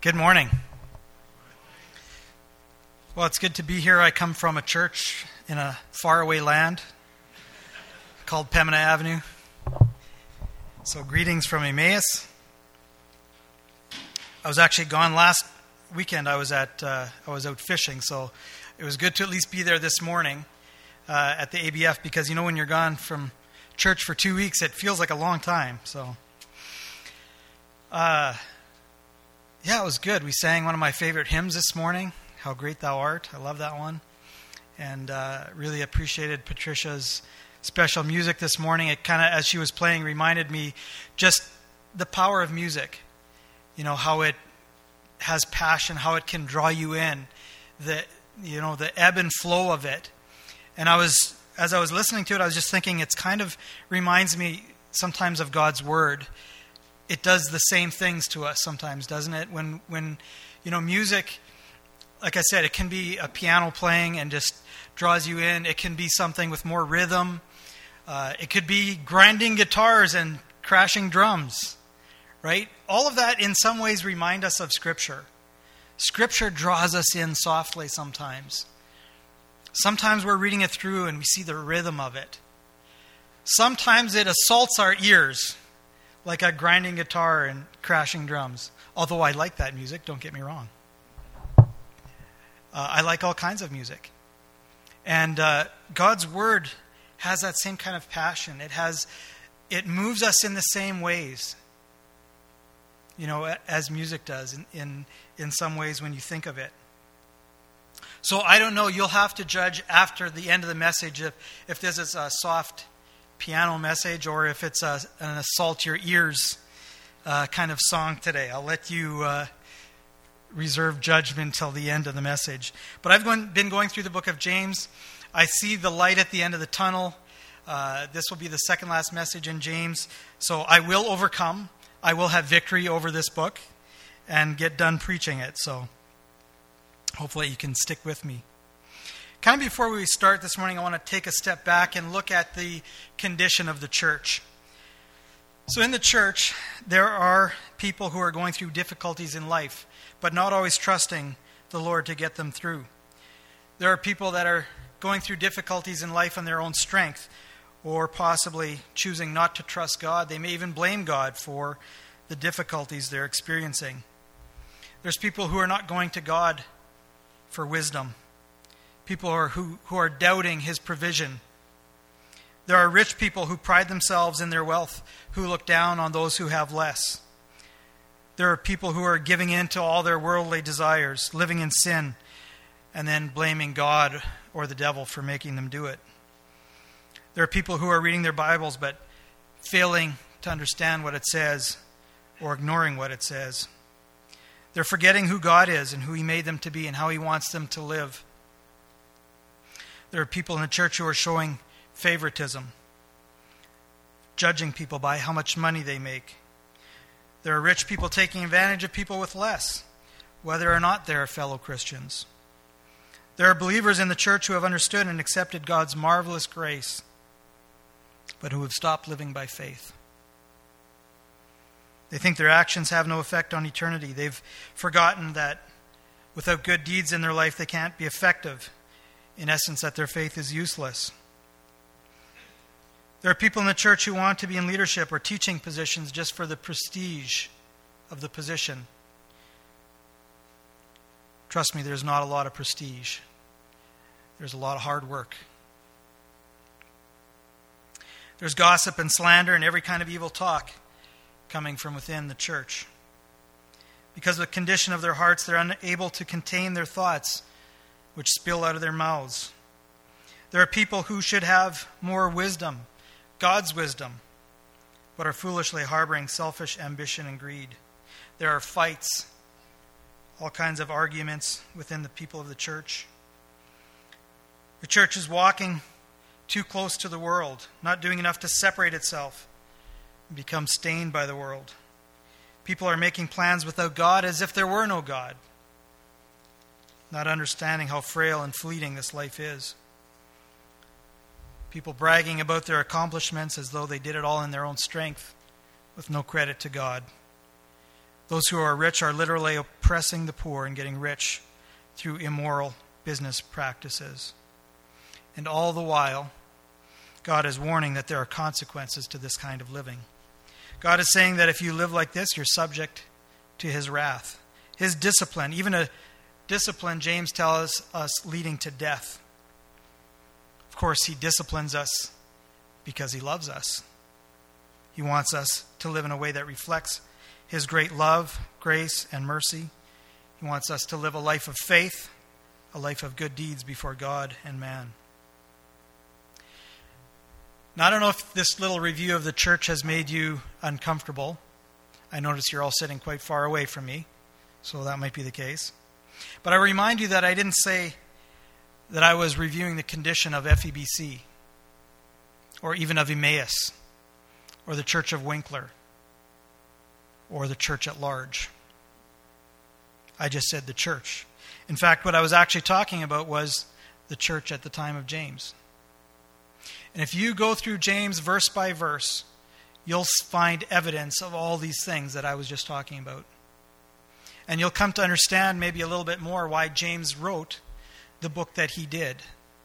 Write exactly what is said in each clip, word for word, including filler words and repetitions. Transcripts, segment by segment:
Good morning. Well, it's good to be here. I come from a church in a faraway land called Pembina Avenue. So greetings from Emmaus. I was actually gone last weekend. I was at uh, I was out fishing, so it was good to at least be there this morning uh, at the A B F, because you know when you're gone from church for two weeks, it feels like a long time. So, uh, yeah, it was good. We sang one of my favorite hymns this morning, "How Great Thou Art." I love that one, and uh, really appreciated Patricia's special music this morning. It kind of, as she was playing, reminded me just the power of music. You know, how it has passion, how it can draw you in, the you know the ebb and flow of it. And I was, as I was listening to it, I was just thinking, it's kind of reminds me sometimes of God's Word. It does the same things to us sometimes, doesn't it? When when you know music, like I said, it can be a piano playing and just draws you in. It can be something with more rhythm. Uh, it could be grinding guitars and crashing drums, right? All of that in some ways remind us of Scripture. Scripture draws us in softly sometimes. Sometimes we're reading it through and we see the rhythm of it. Sometimes it assaults our ears, like a grinding guitar and crashing drums. Although I like that music, don't get me wrong. Uh, I like all kinds of music. And uh, God's Word has that same kind of passion. It has, it moves us in the same ways, you know, as music does in, in, in some ways when you think of it. So I don't know, you'll have to judge after the end of the message if, if this is a soft piano message or if it's a, an assault your ears uh, kind of song today. I'll let you uh, reserve judgment until the end of the message. But I've gone, been going through the book of James. I see the light at the end of the tunnel. Uh, this will be the second last message in James. So I will overcome. I will have victory over this book and get done preaching it. So hopefully you can stick with me. Kind of before we start this morning, I want to take a step back and look at the condition of the church. So in the church, there are people who are going through difficulties in life, but not always trusting the Lord to get them through. There are people that are going through difficulties in life on their own strength, or possibly choosing not to trust God. They may even blame God for the difficulties they're experiencing. There's people who are not going to God for wisdom. People are who, who are doubting His provision. There are rich people who pride themselves in their wealth, who look down on those who have less. There are people who are giving in to all their worldly desires, living in sin, and then blaming God or the devil for making them do it. There are people who are reading their Bibles but failing to understand what it says or ignoring what it says. They're forgetting who God is and who He made them to be and how He wants them to live. There are people in the church who are showing favoritism, judging people by how much money they make. There are rich people taking advantage of people with less, whether or not they're fellow Christians. There are believers in the church who have understood and accepted God's marvelous grace, but who have stopped living by faith. They think their actions have no effect on eternity. They've forgotten that without good deeds in their life, they can't be effective. In essence, that their faith is useless. There are people in the church who want to be in leadership or teaching positions just for the prestige of the position. Trust me, there's not a lot of prestige. There's a lot of hard work. There's gossip and slander and every kind of evil talk coming from within the church. Because of the condition of their hearts, they're unable to contain their thoughts, which spill out of their mouths. There are people who should have more wisdom, God's wisdom, but are foolishly harboring selfish ambition and greed. There are fights, all kinds of arguments within the people of the church. The church is walking too close to the world, not doing enough to separate itself and become stained by the world. People are making plans without God as if there were no God, not understanding how frail and fleeting this life is. People bragging about their accomplishments as though they did it all in their own strength, with no credit to God. Those who are rich are literally oppressing the poor and getting rich through immoral business practices. And all the while, God is warning that there are consequences to this kind of living. God is saying that if you live like this, you're subject to his wrath, his discipline, even a discipline, James tells us, leading to death. Of course, he disciplines us because he loves us. He wants us to live in a way that reflects his great love, grace, and mercy. He wants us to live a life of faith, a life of good deeds before God and man. Now, I don't know if this little review of the church has made you uncomfortable. I notice you're all sitting quite far away from me, so that might be the case. But I remind you that I didn't say that I was reviewing the condition of F E B C, or even of Emmaus, or the Church of Winkler, or the church at large. I just said the church. In fact, what I was actually talking about was the church at the time of James. And if you go through James verse by verse, you'll find evidence of all these things that I was just talking about. And you'll come to understand maybe a little bit more why James wrote the book that he did.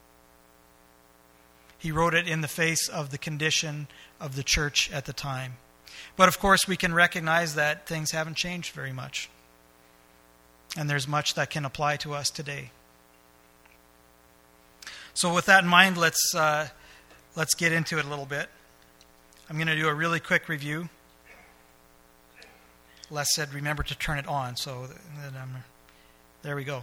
He wrote it in the face of the condition of the church at the time. But of course, we can recognize that things haven't changed very much. And there's much that can apply to us today. So with that in mind, let's uh, let's get into it a little bit. I'm going to do a really quick review. Les said, remember to turn it on. So then I'm, there we go.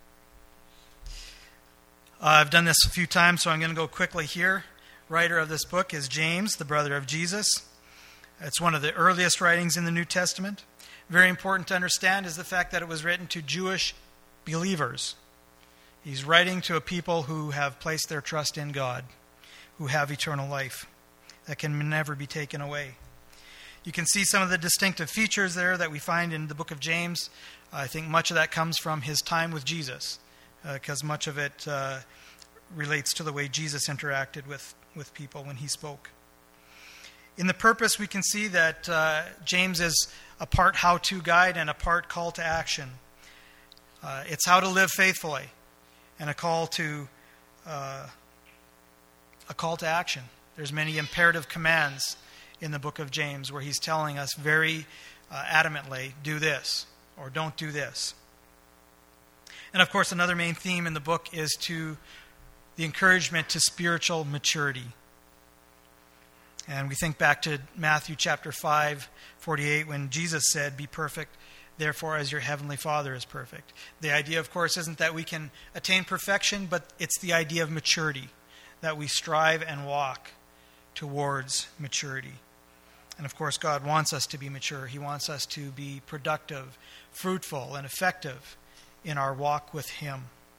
Uh, I've done this a few times, so I'm going to go quickly here. Writer of this book is James, the brother of Jesus. It's one of the earliest writings in the New Testament. Very important to understand is the fact that it was written to Jewish believers. He's writing to a people who have placed their trust in God, who have eternal life that can never be taken away. You can see some of the distinctive features there that we find in the book of James. I think much of that comes from his time with Jesus, because uh, much of it uh, relates to the way Jesus interacted with, with people when he spoke. In the purpose, we can see that uh, James is a part how-to guide and a part call to action. Uh, it's how to live faithfully and a call to uh, a call to action. There's many imperative commands in the book of James where he's telling us very uh, adamantly, do this or don't do this. And of course, another main theme in the book is to the encouragement to spiritual maturity. And we think back to Matthew chapter five, forty-eight, when Jesus said, be perfect, therefore as your heavenly Father is perfect. The idea, of course, isn't that we can attain perfection, but it's the idea of maturity, that we strive and walk towards maturity. And of course, God wants us to be mature. He wants us to be productive, fruitful, and effective in our walk with Him.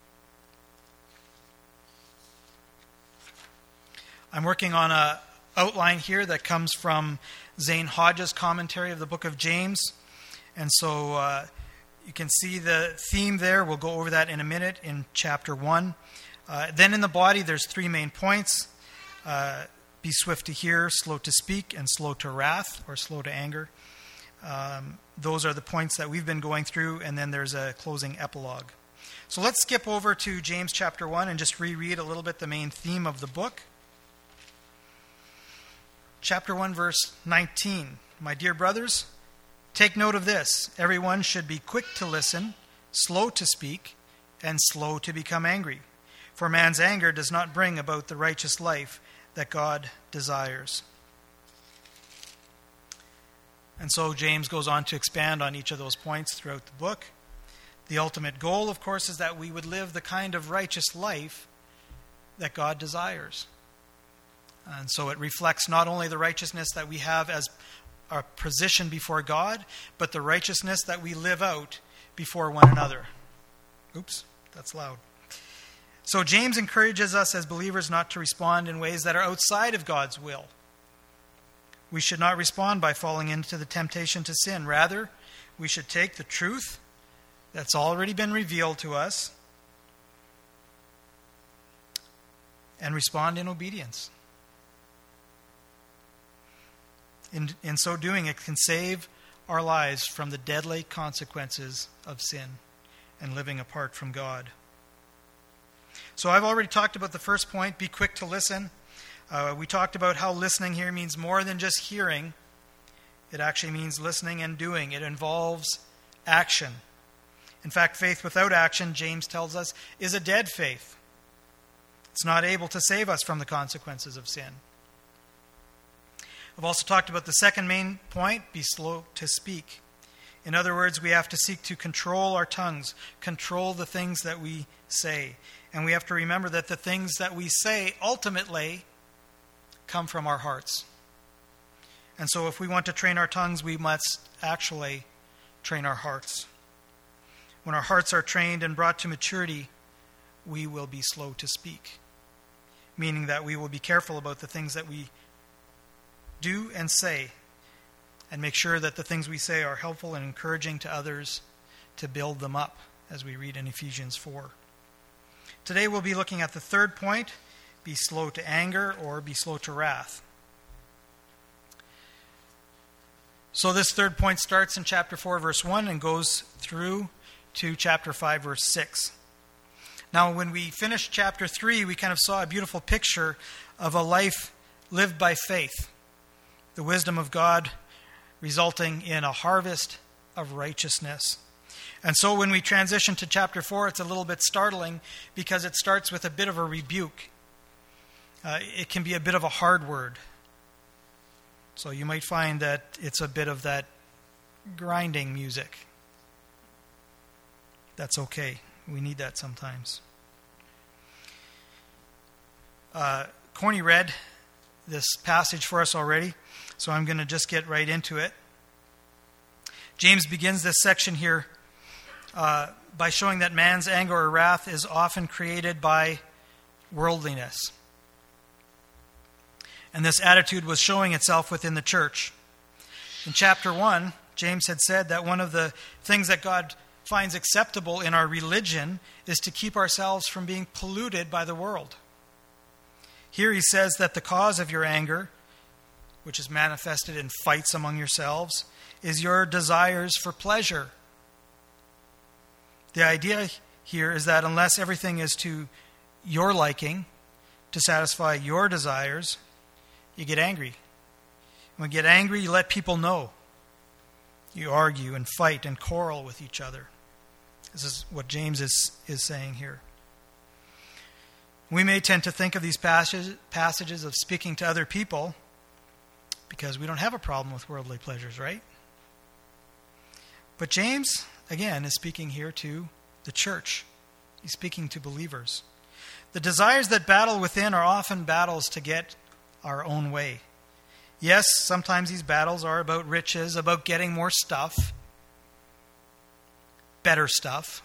I'm working on a outline here that comes from Zane Hodge's commentary of the book of James. And so uh, you can see the theme there. We'll go over that in a minute in chapter one. Uh, then in the body, there's three main points. Uh, be swift to hear, slow to speak, and slow to wrath, or slow to anger. Um, those are the points that we've been going through, and then there's a closing epilogue. So let's skip over to James chapter one and just reread a little bit the main theme of the book. Chapter one, verse nineteen. My dear brothers, take note of this. Everyone should be quick to listen, slow to speak, and slow to become angry. For man's anger does not bring about the righteous life that God desires. And so James goes on to expand on each of those points throughout the book. The ultimate goal, of course, is that we would live the kind of righteous life that God desires. And so it reflects not only the righteousness that we have as our position before God, but the righteousness that we live out before one another. Oops, that's loud. So James encourages us as believers not to respond in ways that are outside of God's will. We should not respond by falling into the temptation to sin. Rather, we should take the truth that's already been revealed to us and respond in obedience. In, in so doing, it can save our lives from the deadly consequences of sin and living apart from God. So I've already talked about the first point, be quick to listen. Uh, we talked about how listening here means more than just hearing. It actually means listening and doing. It involves action. In fact, faith without action, James tells us, is a dead faith. It's not able to save us from the consequences of sin. I've also talked about the second main point, be slow to speak. In other words, we have to seek to control our tongues, control the things that we say. And we have to remember that the things that we say ultimately come from our hearts. And so if we want to train our tongues, we must actually train our hearts. When our hearts are trained and brought to maturity, we will be slow to speak. Meaning that we will be careful about the things that we do and say, and make sure that the things we say are helpful and encouraging to others to build them up, as we read in Ephesians four. Today we'll be looking at the third point, be slow to anger or be slow to wrath. So this third point starts in chapter four, verse one, and goes through to chapter five, verse six. Now, when we finished chapter three, we kind of saw a beautiful picture of a life lived by faith, the wisdom of God resulting in a harvest of righteousness. And so when we transition to chapter four, it's a little bit startling because it starts with a bit of a rebuke. Uh, it can be a bit of a hard word. So you might find that it's a bit of that grinding music. That's okay. We need that sometimes. Uh, Corny read this passage for us already, so I'm going to just get right into it. James begins this section here uh, by showing that man's anger or wrath is often created by worldliness. And this attitude was showing itself within the church. In chapter one, James had said that one of the things that God finds acceptable in our religion is to keep ourselves from being polluted by the world. Here he says that the cause of your anger, which is manifested in fights among yourselves, is your desires for pleasure. The idea here is that unless everything is to your liking, to satisfy your desires, you get angry. When you get angry, you let people know. You argue and fight and quarrel with each other. This is what James is, is saying here. We may tend to think of these passages, passages of speaking to other people because we don't have a problem with worldly pleasures, right? But James, again, is speaking here to the church. He's speaking to believers. The desires that battle within are often battles to get our own way. Yes, sometimes these battles are about riches, about getting more stuff, better stuff.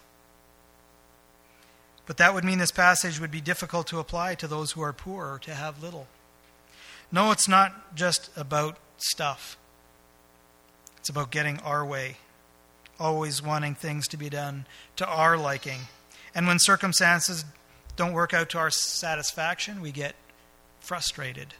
But that would mean this passage would be difficult to apply to those who are poor or to have little. No, it's not just about stuff. It's about getting our way, always wanting things to be done to our liking. And when circumstances don't work out to our satisfaction, we get frustrated.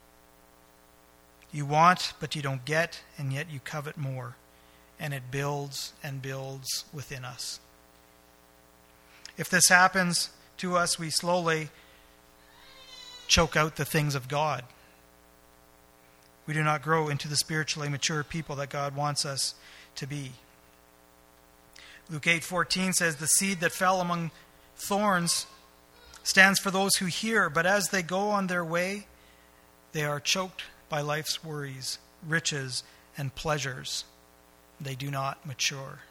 You want, but you don't get, and yet you covet more. And it builds and builds within us. If this happens to us, we slowly choke out the things of God. We do not grow into the spiritually mature people that God wants us to be. Luke eight fourteen says, "The seed that fell among thorns stands for those who hear, but as they go on their way, they are choked by life's worries, riches, and pleasures. They do not mature."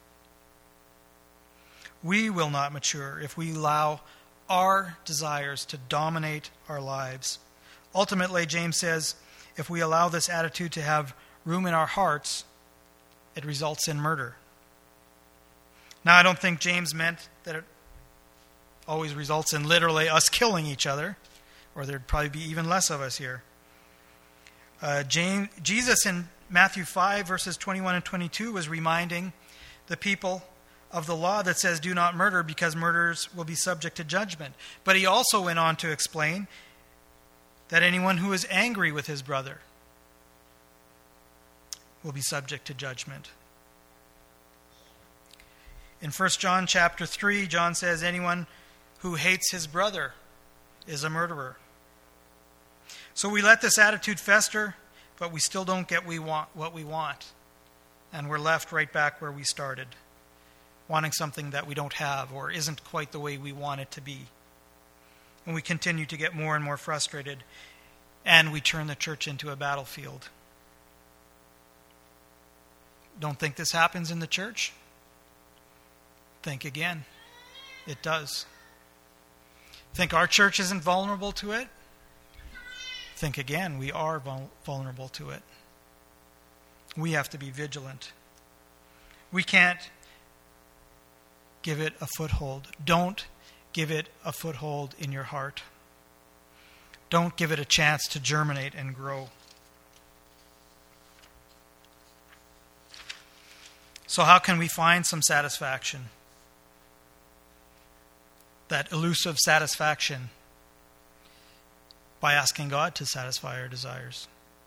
We will not mature if we allow our desires to dominate our lives. Ultimately, James says, if we allow this attitude to have room in our hearts, it results in murder. Now, I don't think James meant that it always results in literally us killing each other, or there'd probably be even less of us here. Uh, James, Jesus in Matthew five, verses twenty-one and twenty-two was reminding the people of the law that says do not murder because murderers will be subject to judgment. But he also went on to explain that anyone who is angry with his brother will be subject to judgment. In First John chapter three, John says, anyone who hates his brother is a murderer. So we let this attitude fester, but we still don't get we want what we want. And we're left right back where we started, wanting something that we don't have or isn't quite the way we want it to be. And we continue to get more and more frustrated, and we turn the church into a battlefield. Don't think this happens in the church? Think again. It does. Think our church isn't vulnerable to it? Think again. We are vul- vulnerable to it. We have to be vigilant. We can't give it a foothold. Don't give it a foothold in your heart. Don't give it a chance to germinate and grow. So how can we find some satisfaction? That elusive satisfaction, by asking God to satisfy our desires.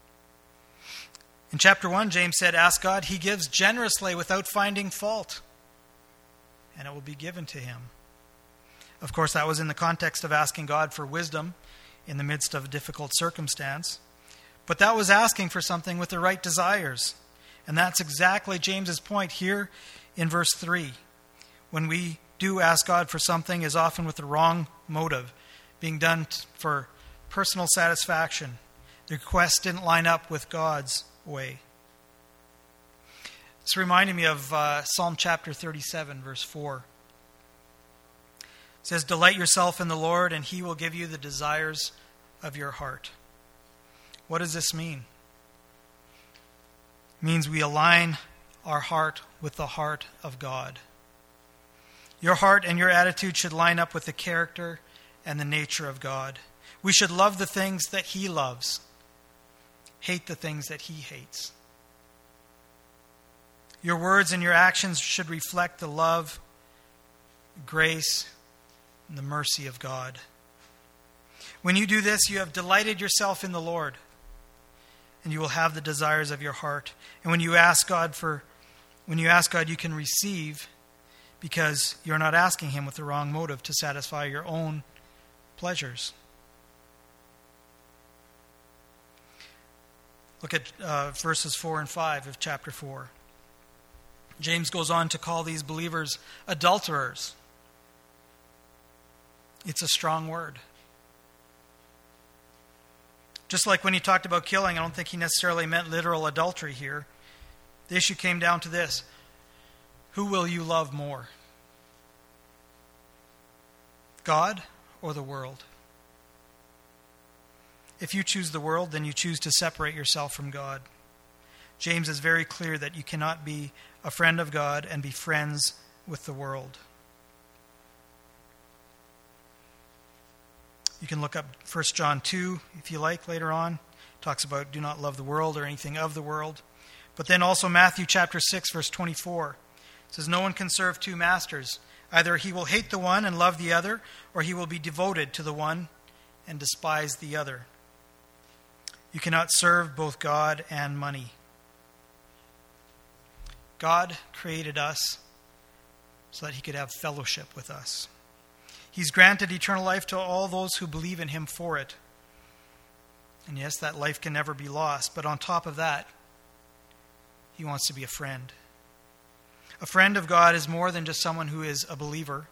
In chapter one, James said, ask God, he gives generously without finding fault, and it will be given to him. Of course, that was in the context of asking God for wisdom in the midst of a difficult circumstance. But that was asking for something with the right desires. And that's exactly James's point here in verse three. When we do ask God for something, is often with the wrong motive, being done for personal satisfaction. The request didn't line up with God's way. It's reminding me of uh, Psalm chapter thirty-seven, verse four. It says, delight yourself in the Lord, and he will give you the desires of your heart. What does this mean? It means we align our heart with the heart of God. Your heart and your attitude should line up with the character and the nature of God. We should love the things that he loves, hate the things that he hates. Your words and your actions should reflect the love, grace, and the mercy of God. When you do this, you have delighted yourself in the Lord, and you will have the desires of your heart. And when you ask God for, when you ask God, you can receive, because you're not asking him with the wrong motive to satisfy your own pleasures. Look at uh, verses four and five of chapter four. James goes on to call these believers adulterers. It's a strong word. Just like when he talked about killing, I don't think he necessarily meant literal adultery here. The issue came down to this: who will you love more? God or the world? If you choose the world, then you choose to separate yourself from God. James is very clear that you cannot be a friend of God and be friends with the world. You can look up First John two, if you like, later on. It talks about do not love the world or anything of the world. But then also Matthew chapter six, verse twenty-four. It says, no one can serve two masters. Either he will hate the one and love the other, or he will be devoted to the one and despise the other. You cannot serve both God and money. God created us so that he could have fellowship with us. He's granted eternal life to all those who believe in him for it. And yes, that life can never be lost. But on top of that, he wants to be a friend. A friend of God is more than just someone who is a believer.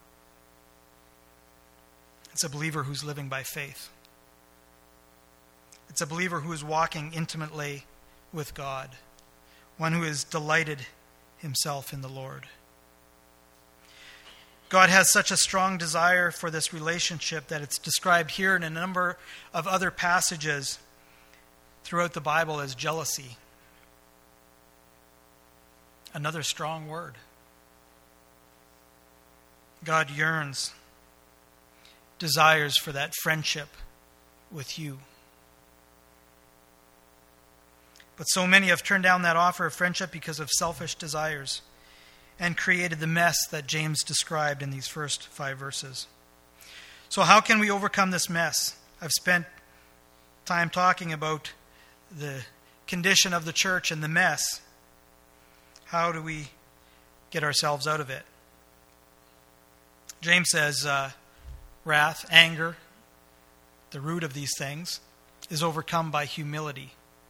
It's a believer who's living by faith. It's a believer who is walking intimately with God. One who has delighted himself in the Lord. God has such a strong desire for this relationship that it's described here in a number of other passages throughout the Bible as jealousy. Another strong word. God yearns, desires for that friendship with you. But so many have turned down that offer of friendship because of selfish desires and created the mess that James described in these first five verses. So how can we overcome this mess? I've spent time talking about the condition of the church and the mess How do we get ourselves out of it? James says uh, wrath, anger, the root of these things, is overcome by humility.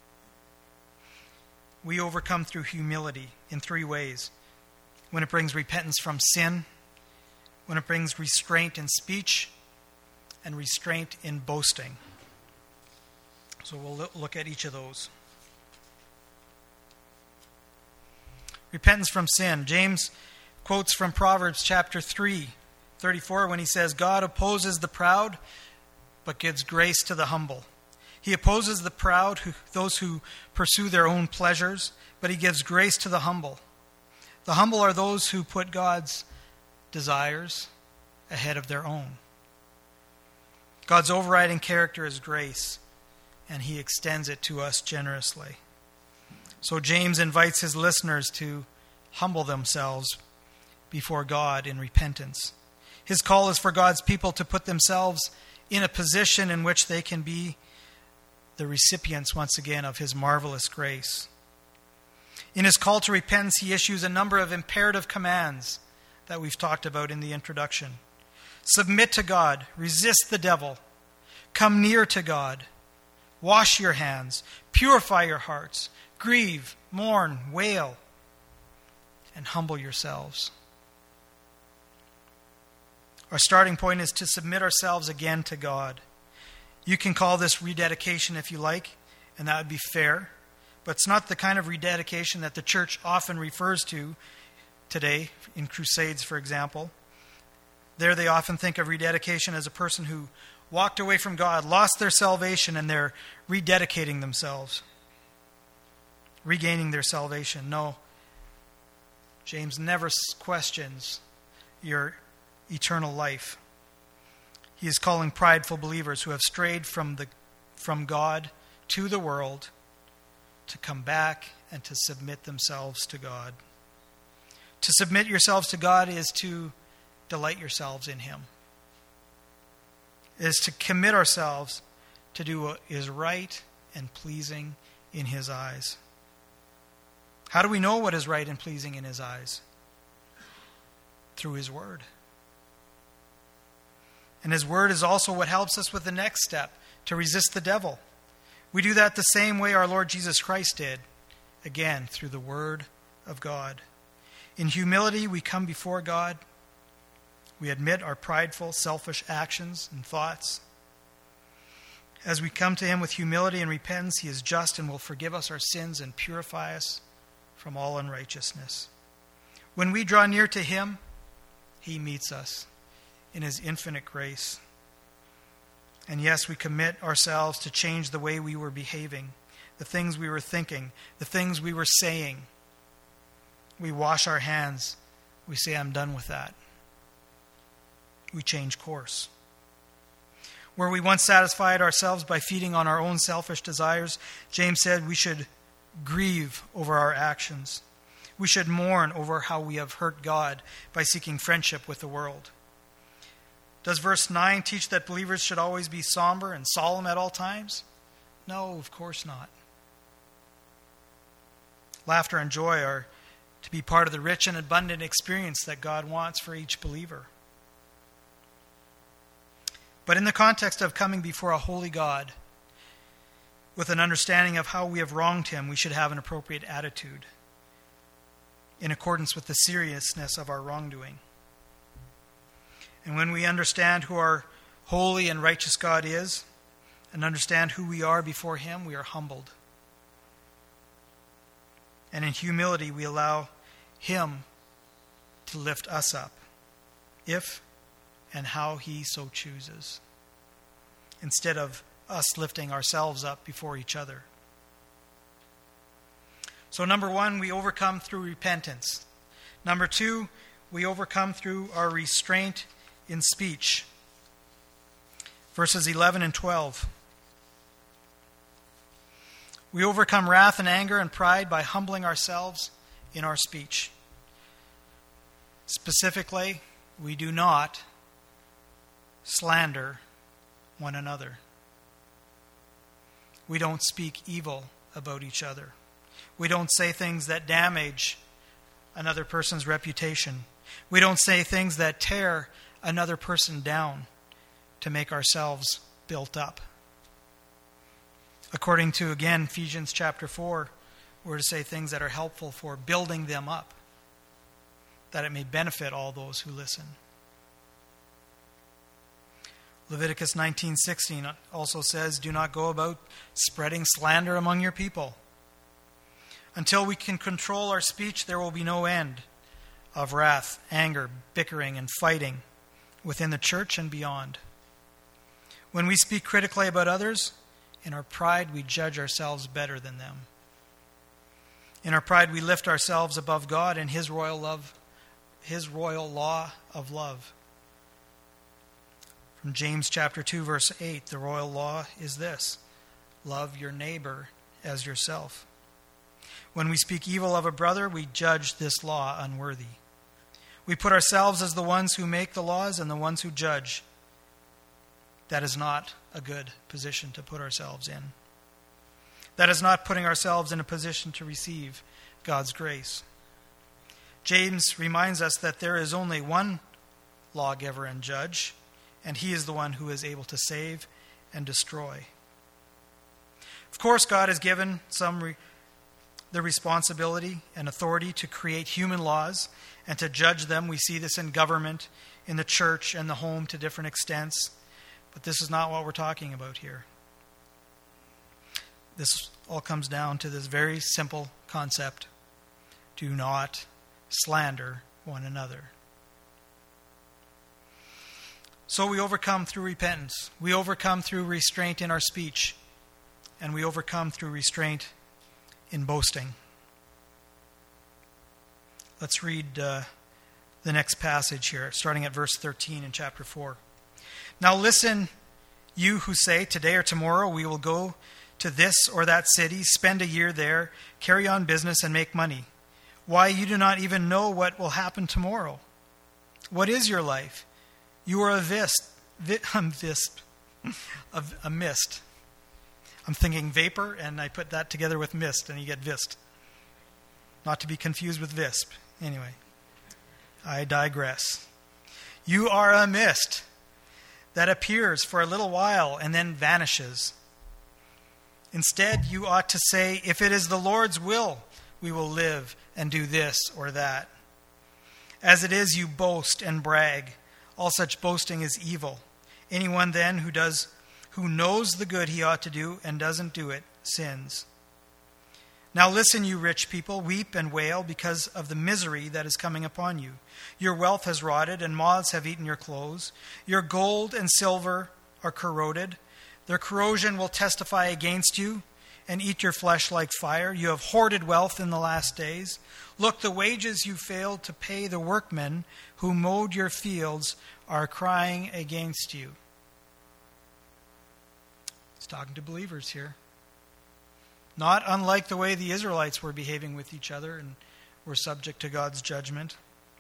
We overcome through humility in three ways. When it brings repentance from sin, when it brings restraint in speech, and restraint in boasting. So we'll look at each of those. Repentance from sin. James quotes from Proverbs chapter three, thirty-four, when he says, God opposes the proud, but gives grace to the humble. He opposes the proud, who, those who pursue their own pleasures, but he gives grace to the humble. The humble are those who put God's desires ahead of their own. God's overriding character is grace, and he extends it to us generously. So James invites his listeners to humble themselves before God in repentance. His call is for God's people to put themselves in a position in which they can be the recipients, once again, of his marvelous grace. In his call to repentance, he issues a number of imperative commands that we've talked about in the introduction. Submit to God, resist the devil, come near to God, wash your hands, purify your hearts, grieve, mourn, wail, and humble yourselves. Our starting point is to submit ourselves again to God. You can call this rededication if you like, and that would be fair, but it's not the kind of rededication that the church often refers to today, in crusades, for example. There they often think of rededication as a person who walked away from God, lost their salvation, and they're rededicating themselves, regaining their salvation. No, James never questions your eternal life. He is calling prideful believers who have strayed from the from God to the world to come back and to submit themselves to God. To submit yourselves to God is to delight yourselves in him. It is to commit ourselves to do what is right and pleasing in his eyes. How do we know what is right and pleasing in his eyes? Through his word. And his word is also what helps us with the next step, to resist the devil. We do that the same way our Lord Jesus Christ did, again, through the word of God. In humility, we come before God. We admit our prideful, selfish actions and thoughts. As we come to him with humility and repentance, he is just and will forgive us our sins and purify us from all unrighteousness. When we draw near to him, he meets us in his infinite grace. And yes, we commit ourselves to change the way we were behaving, the things we were thinking, the things we were saying. We wash our hands. We say, I'm done with that. We change course. Where we once satisfied ourselves by feeding on our own selfish desires, James said we should grieve over our actions. We should mourn over how we have hurt God by seeking friendship with the world. Does verse nine teach that believers should always be somber and solemn at all times? No, of course not. Laughter and joy are to be part of the rich and abundant experience that God wants for each believer. But in the context of coming before a holy God, with an understanding of how we have wronged him, we should have an appropriate attitude in accordance with the seriousness of our wrongdoing. And when we understand who our holy and righteous God is, and understand who we are before him, we are humbled. And in humility, we allow him to lift us up, if and how he so chooses, instead of us lifting ourselves up before each other. So number one, we overcome through repentance. Number two, we overcome through our restraint in speech. Verses eleven and twelve. We overcome wrath and anger and pride by humbling ourselves in our speech. Specifically, we do not slander one another. We don't speak evil about each other. We don't say things that damage another person's reputation. We don't say things that tear another person down to make ourselves built up. According to, again, Ephesians chapter four, we're to say things that are helpful for building them up, that it may benefit all those who listen. Leviticus nineteen sixteen also says, "Do not go about spreading slander among your people." Until we can control our speech, there will be no end of wrath, anger, bickering, and fighting within the church and beyond. When we speak critically about others, in our pride we judge ourselves better than them. In our pride we lift ourselves above God and His royal love, His royal law of love. From James chapter two, verse eight, the royal law is this: love your neighbor as yourself. When we speak evil of a brother, we judge this law unworthy. We put ourselves as the ones who make the laws and the ones who judge. That is not a good position to put ourselves in. That is not putting ourselves in a position to receive God's grace. James reminds us that there is only one lawgiver and judge, and He is the one who is able to save and destroy. Of course, God has given some re- the responsibility and authority to create human laws and to judge them. We see this in government, in the church, and the home to different extents. But this is not what we're talking about here. This all comes down to this very simple concept: do not slander one another. So we overcome through repentance. We overcome through restraint in our speech. And we overcome through restraint in boasting. Let's read uh, the next passage here, starting at verse thirteen in chapter four. "Now listen, you who say, 'Today or tomorrow we will go to this or that city, spend a year there, carry on business, and make money.' Why, you do not even know what will happen tomorrow. What is your life? You are a vist, vi, um, visp, a, a mist." I'm thinking vapor, and I put that together with mist, and you get vist. Not to be confused with visp. Anyway, I digress. "You are a mist that appears for a little while and then vanishes. Instead, you ought to say, 'If it is the Lord's will, we will live and do this or that.' As it is, you boast and brag. All such boasting is evil. Anyone then who does, who knows the good he ought to do and doesn't do it, sins. Now listen, you rich people, weep and wail because of the misery that is coming upon you. Your wealth has rotted, and moths have eaten your clothes. Your gold and silver are corroded. Their corrosion will testify against you and eat your flesh like fire. You have hoarded wealth in the last days. Look, the wages you failed to pay the workmen who mowed your fields are crying against you." He's talking to believers here. Not unlike the way the Israelites were behaving with each other and were subject to God's judgment.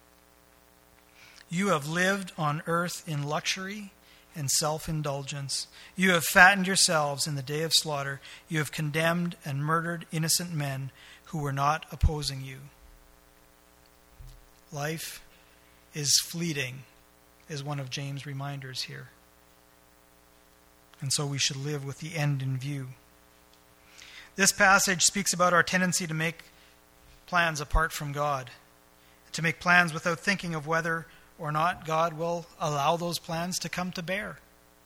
"You have lived on earth in luxury and self-indulgence. You have fattened yourselves in the day of slaughter. You have condemned and murdered innocent men who were not opposing you." Life is fleeting, is one of James' reminders here. And so we should live with the end in view. This passage speaks about our tendency to make plans apart from God, to make plans without thinking of whether or not God will allow those plans to come to bear.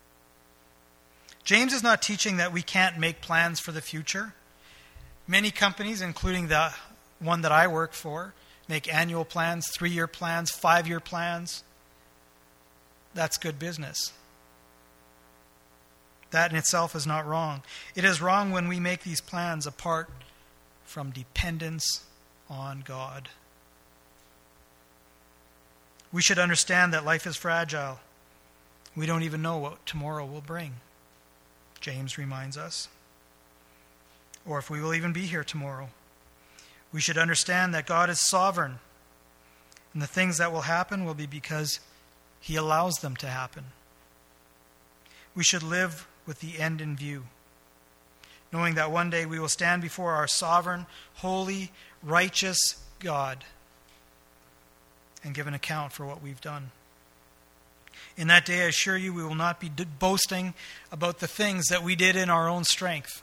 James is not teaching that we can't make plans for the future. Many companies, including the one that I work for, make annual plans, three-year plans, five-year plans. That's good business. That in itself is not wrong. It is wrong when we make these plans apart from dependence on God. We should understand that life is fragile. We don't even know what tomorrow will bring, James reminds us, or if we will even be here tomorrow. We should understand that God is sovereign, and the things that will happen will be because He allows them to happen. We should live with the end in view, knowing that one day we will stand before our sovereign, holy, righteous God, and give an account for what we've done. In that day, I assure you, we will not be boasting about the things that we did in our own strength.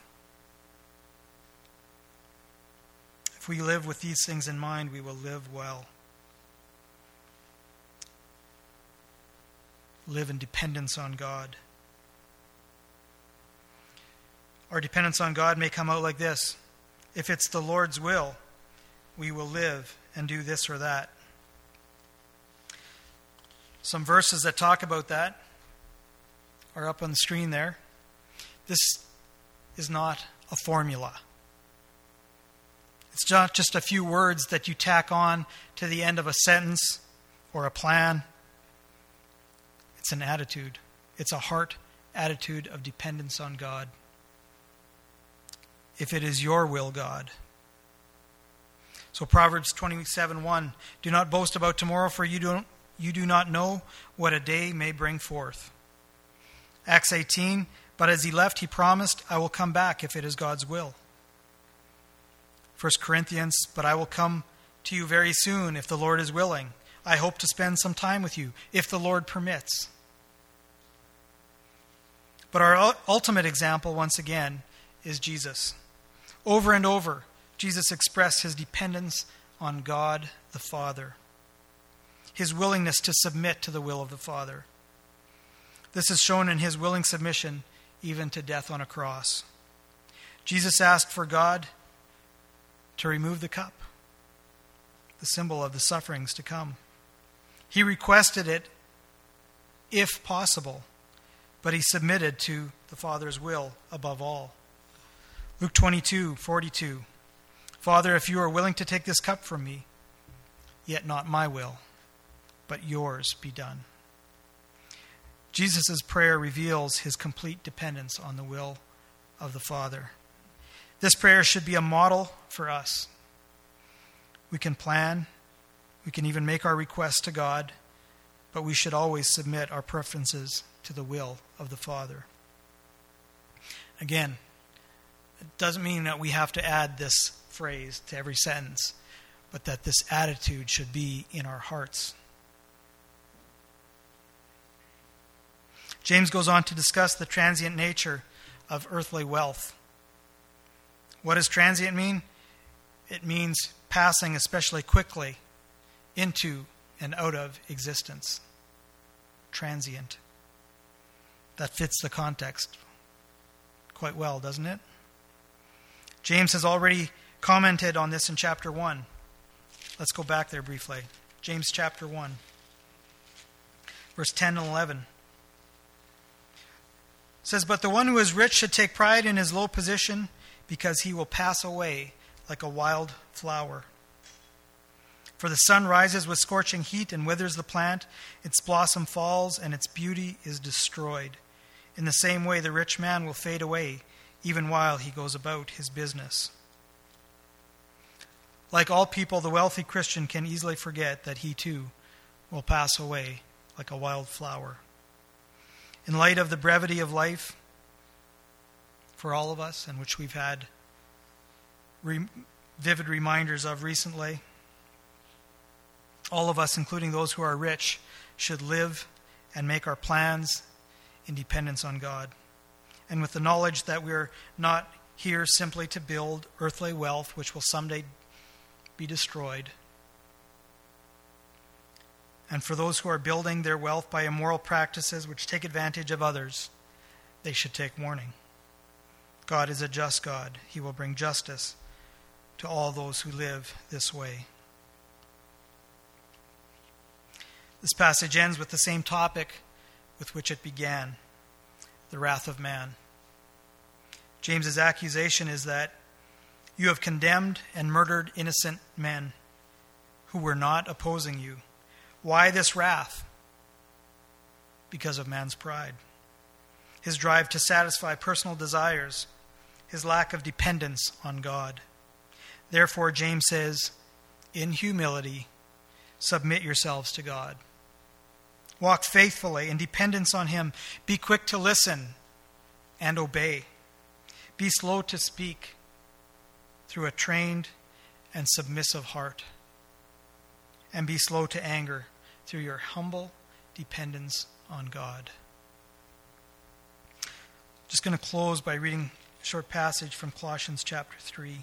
If we live with these things in mind, we will live well. Live in dependence on God. Our dependence on God may come out like this. If it's the Lord's will, we will live and do this or that. Some verses that talk about that are up on the screen there. This is not a formula. It's not just a few words that you tack on to the end of a sentence or a plan. It's an attitude. It's a heart attitude of dependence on God. If it is your will, God. So Proverbs twenty-seven one, do not boast about tomorrow, for you don't you do not know what a day may bring forth. Acts eighteen, but as he left, he promised, I will come back if it is God's will. First Corinthians, but I will come to you very soon if the Lord is willing. I hope to spend some time with you if the Lord permits. But our ultimate example, once again, is Jesus. Over and over, Jesus expressed his dependence on God the Father, his willingness to submit to the will of the Father. This is shown in his willing submission even to death on a cross. Jesus asked for God to remove the cup, the symbol of the sufferings to come. He requested it if possible, but he submitted to the Father's will above all. Luke twenty-two forty-two, Father, if you are willing to take this cup from me, yet not my will, but yours be done. Jesus' prayer reveals his complete dependence on the will of the Father. This prayer should be a model for us. We can plan, we can even make our requests to God, but we should always submit our preferences to the will of the Father. Again, it doesn't mean that we have to add this phrase to every sentence, but that this attitude should be in our hearts. James goes on to discuss the transient nature of earthly wealth. What does transient mean? It means passing especially quickly into and out of existence. Transient. That fits the context quite well, doesn't it? James has already commented on this in chapter one. Let's go back there briefly. James chapter one, verse ten and eleven. It says, but the one who is rich should take pride in his low position, because he will pass away like a wild flower. For the sun rises with scorching heat and withers the plant, its blossom falls, and its beauty is destroyed. In the same way, the rich man will fade away, even while he goes about his business. Like all people, the wealthy Christian can easily forget that he too will pass away like a wild flower. In light of the brevity of life for all of us, and which we've had re- vivid reminders of recently, all of us, including those who are rich, should live and make our plans in dependence on God, and with the knowledge that we're not here simply to build earthly wealth which will someday be destroyed. And for those who are building their wealth by immoral practices which take advantage of others, they should take warning. God is a just God. He will bring justice to all those who live this way. This passage ends with the same topic with which it began, the wrath of man. James's accusation is that you have condemned and murdered innocent men who were not opposing you. Why this wrath? Because of man's pride, his drive to satisfy personal desires, his lack of dependence on God. Therefore, James says, in humility, submit yourselves to God. Walk faithfully in dependence on him. Be quick to listen and obey. Be slow to speak through a trained and submissive heart. and be slow to anger through your humble dependence on God. Just going to close by reading a short passage from Colossians chapter three.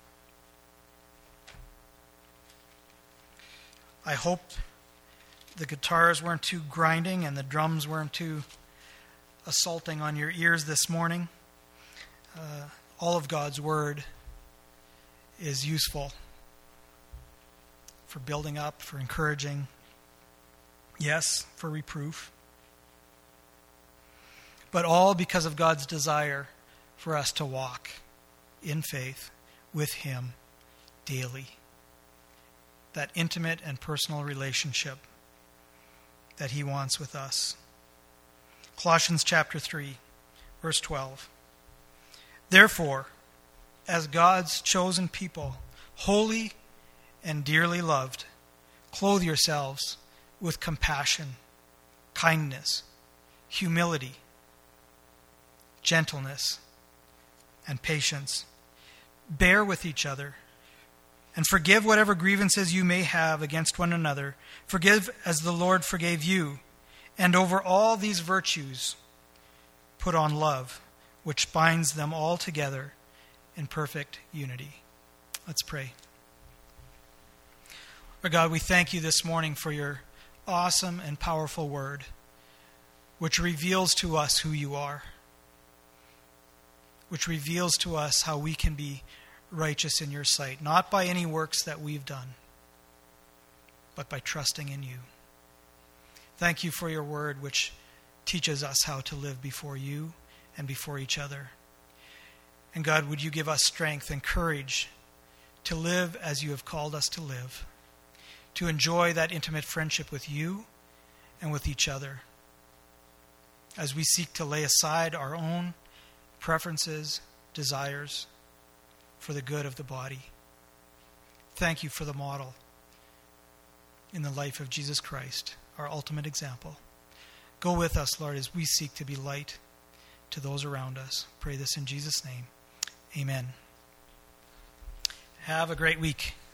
I hope the guitars weren't too grinding and the drums weren't too assaulting on your ears this morning. Uh, all of God's Word is useful for building up, for encouraging, yes, for reproof, but all because of God's desire for us to walk in faith with Him daily. That intimate and personal relationship that He wants with us. Colossians chapter three, verse twelve. Therefore, as God's chosen people, holy and dearly loved, clothe yourselves with compassion, kindness, humility, gentleness, and patience. Bear with each other, and forgive whatever grievances you may have against one another. Forgive as the Lord forgave you. And over all these virtues, put on love, which binds them all together in perfect unity. Let's pray. Lord God, we thank you this morning for your awesome and powerful word, which reveals to us who you are, which reveals to us how we can be righteous in your sight, not by any works that we've done, but by trusting in you. Thank you for your word, which teaches us how to live before you and before each other. And God, would you give us strength and courage to live as you have called us to live, to enjoy that intimate friendship with you and with each other, as we seek to lay aside our own preferences, desires, for the good of the body. Thank you for the model in the life of Jesus Christ, our ultimate example. Go with us, Lord, as we seek to be light to those around us. Pray this in Jesus' name. Amen. Have a great week.